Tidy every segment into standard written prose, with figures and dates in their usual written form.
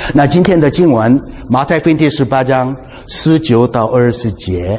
那今天的经文，马太福音第18章19到20节。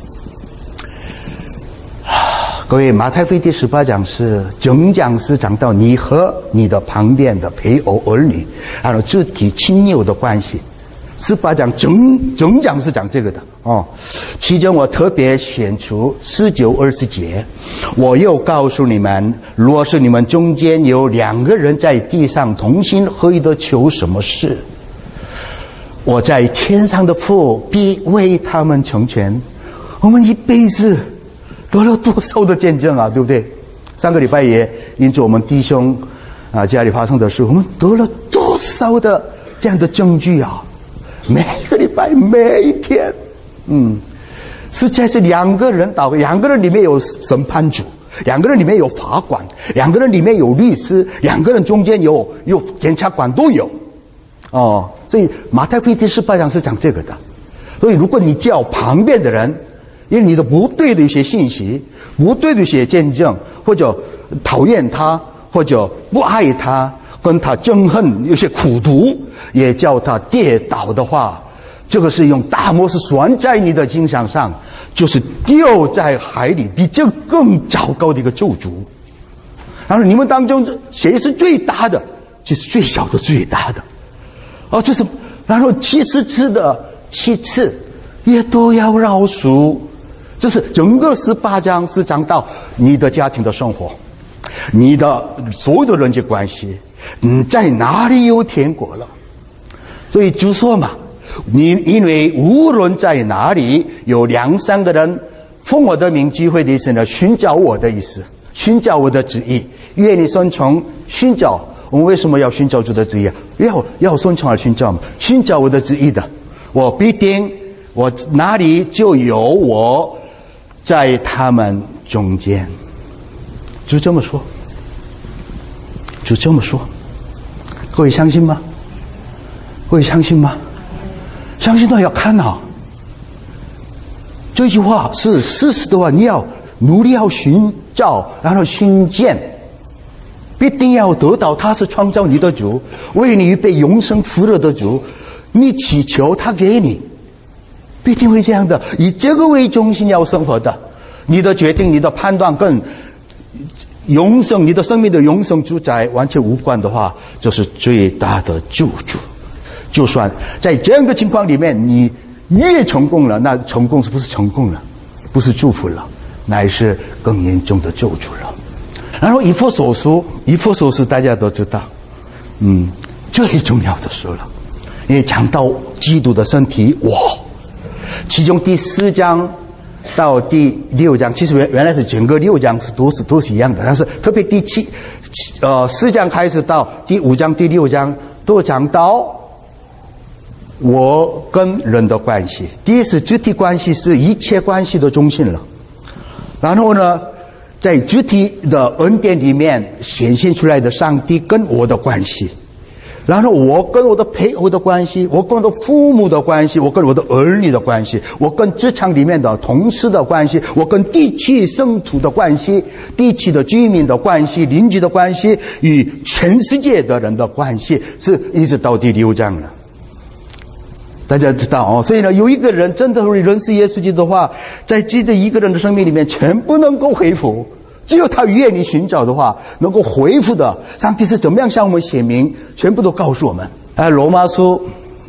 各位，马太福音第18章是整讲是讲到你和你的旁边的配偶、儿女，还有肢体亲友的关系。18章整讲是讲这个的哦。其中我特别选出19、20节。我又告诉你们，若是你们中间有2个人在地上同心合意的求什么事，我在天上的父必为他们成全。我们一辈子得了多少的见证啊，对不对？上个礼拜也因着我们弟兄家里发生的事，我们得了多少的这样的证据啊！每个礼拜每一天，实在是2个人祷告，2个人里面有审判主，2个人里面有法官，2个人里面有律师，2个人中间有检察官都有哦。所以马太福音第18章是讲这个的。所以如果你叫旁边的人，因为你的不对的一些信息，不对的一些见证，或者讨厌他，或者不爱他，跟他憎恨，有些苦毒，也叫他跌倒的话，这个是用大磨石拴在你的经上上，就是掉在海里，比这更糟糕的一个咒诅。然后你们当中谁是最大的，就是最小的最大的就是然后70次的7次也都要饶恕。这是整个18章是讲到你的家庭的生活，你的所有的人际关系，你在哪里有天国了。所以就说嘛，因为无论在哪里有2、3个人奉我的名聚会的意思呢，寻找我的意思，寻找我的旨意，愿你顺从寻找。我们为什么要寻找主的旨意？要顺从而寻找嘛，寻找我的旨意的，我必定我哪里就有我在他们中间。就这么说，就这么说。各位相信吗？各位相信吗？相信的要看啊。这句话是事实的话，你要努力要寻找，然后寻见，必定要得到。他是创造你的主，为你预备永生福乐的主，你祈求他给你，必定会这样的。以这个为中心要生活的，你的决定、你的判断跟永生、你的生命的永生主宰完全无关的话，就是最大的救主。就算在这样的情况里面，你越成功了，那成功是不是成功了？不是祝福了，乃是更严重的救主了。然后以弗所书大家都知道，最重要的书了，因为讲到基督的身体我。其中第4章到第6章，其实原来是整个6章是都是一样的，但是特别第4章开始到第5章、第6章都讲到我跟人的关系。第一是肢体关系是一切关系的中心了，然后呢，在肢体的恩典里面显现出来的上帝跟我的关系，然后我跟我的配偶的关系，我跟我的父母的关系，我跟我的儿女的关系，我跟职场里面的同事的关系，我跟地区圣徒的关系，地区的居民的关系，邻居的关系，与全世界的人的关系，是一直到第6章了。大家知道所以呢，有一个人真的会认识耶稣基督的话，在这一个人的生命里面全部能够恢复。只有他愿意寻找的话，能够恢复的。上帝是怎么样向我们显明，全部都告诉我们。罗马书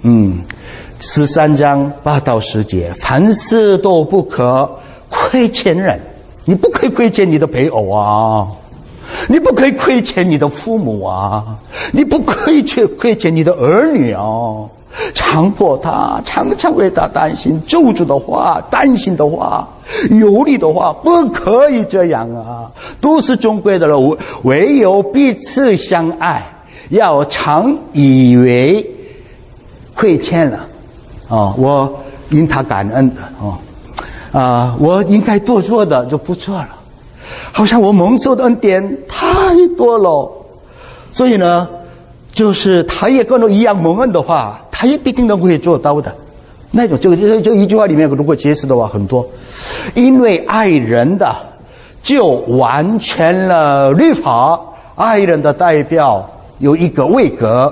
13章8到10节，凡事都不可亏欠人。你不可以亏欠你的配偶啊，你不可以亏欠你的父母啊，你不可以去亏欠你的儿女啊。强迫他，常常为他担心，咒诅的话，担心的话，有理的话，不可以这样啊，都是中规的了。唯有彼此相爱，要常以为亏欠了我因他感恩的我应该多做的就不做了，好像我蒙受的恩典太多了，所以呢，就是他也跟我一样蒙恩的话，他也必定能够做到的。那种这一句话里面如果解释的话很多，因为爱人的就完全了律法。爱人的代表有一个位格，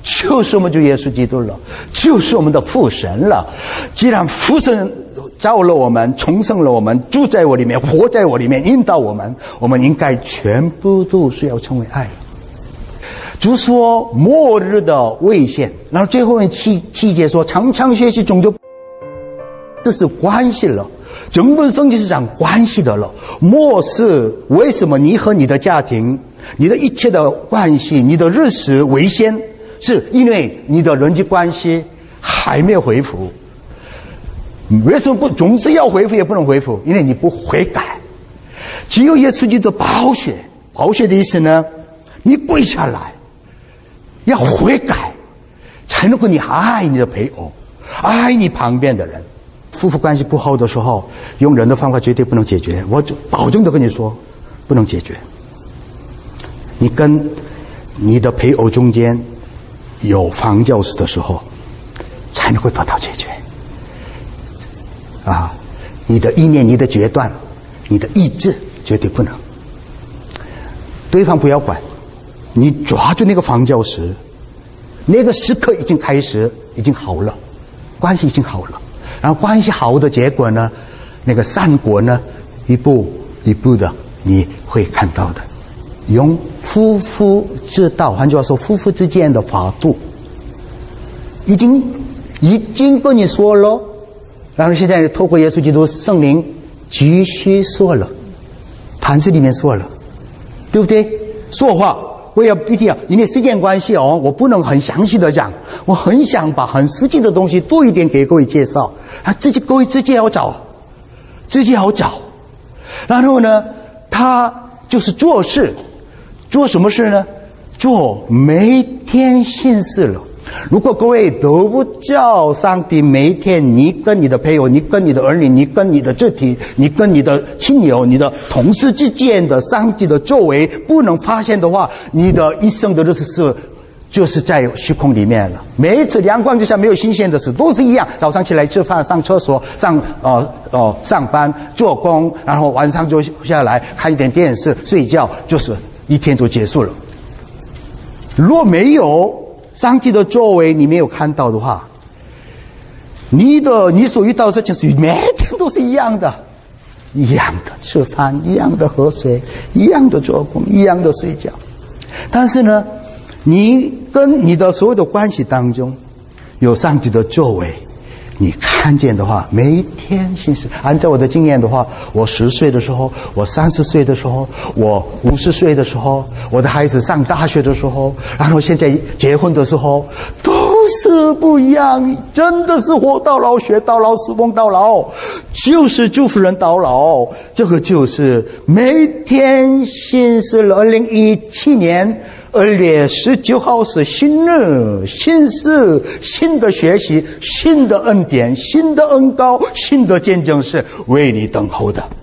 就是我们主耶稣基督了，就是我们的父神了。既然父神造了我们，重生了我们，住在我里面，活在我里面，引导我们，我们应该全部都是要成为爱了。主说末日的危险，然后最后面七节说常常学习终究，这是关系了，整本圣经是讲关系的了。末世为什么你和你的家庭，你的一切的关系，你的日时危险，是因为你的人际关系还没有恢复。为什么不总是要恢复也不能恢复？因为你不悔改。只有耶稣基督的宝血，宝血的意思呢，你跪下来要悔改，才能够你爱你的配偶，爱你旁边的人。夫妇关系不好的时候，用人的方法绝对不能解决，我保证的跟你说不能解决。你跟你的配偶中间有房教事的时候，才能够得到解决啊！你的意念，你的决断，你的意志绝对不能。对方不要管，你抓住那个房教时，那个时刻已经开始，已经好了，关系已经好了。然后关系好的结果呢，那个善果呢，一步一步的你会看到的。用夫妇之道，换句话说，夫妇之间的法度，已经跟你说了，然后现在透过耶稣基督圣灵继续说了，盘子里面说了，对不对？说话我也一定要，因为时间关系哦，我不能很详细的讲，我很想把很实际的东西多一点给各位介绍，各位自己要找，然后呢，他就是做事，做什么事呢？做每天心事了。如果各位都不叫上帝每天你跟你的配偶，你跟你的儿女，你跟你的肢体，你跟你的亲友，你的同事之间的上帝的作为不能发现的话，你的一生的日子就是在虚空里面了。每一次阳光之下没有新鲜的事，都是一样，早上起来吃饭，上厕所，上班做工，然后晚上就下来看一点电视睡觉，就是一天就结束了。若没有上帝的作为你没有看到的话，你所遇到的事情是每天都是一样的吃饭，一样的喝水，一样的做工，一样的睡觉。但是呢，你跟你的所有的关系当中有上帝的作为，你看见的话，每天心事。按照我的经验的话，我10岁的时候，我30岁的时候，我50岁的时候，我的孩子上大学的时候，然后现在结婚的时候，都是不一样。真的是活到老学到老，侍奉到老，就是祝福人到老。这个就是每天心事了。2017年2月19号是新日、新事、新的学习、新的恩典、新的恩膏、新的见证是为你等候的。